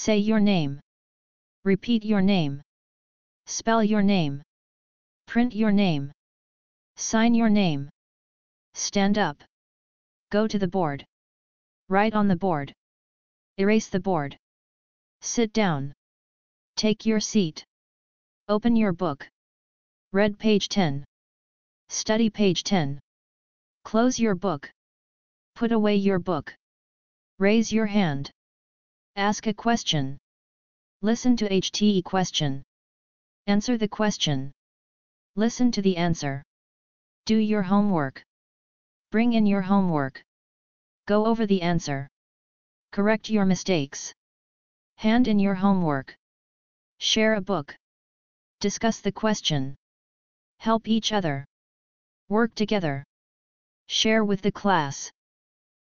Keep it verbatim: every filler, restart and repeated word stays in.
Say your name. Repeat your name. Spell your name. Print your name. Sign your name. Stand up. Go to the board. Write on the board. Erase the board. Sit down. Take your seat. Open your book. Read page ten. Study page ten. Close your book. Put away your book. Raise your hand. Ask a question. Listen to H T E question. Answer the question. Listen to the answer. Do your homework. Bring in your homework. Go over the answer. Correct your mistakes. Hand in your homework. Share a book. Discuss the question. Help each other. Work together. Share with the class.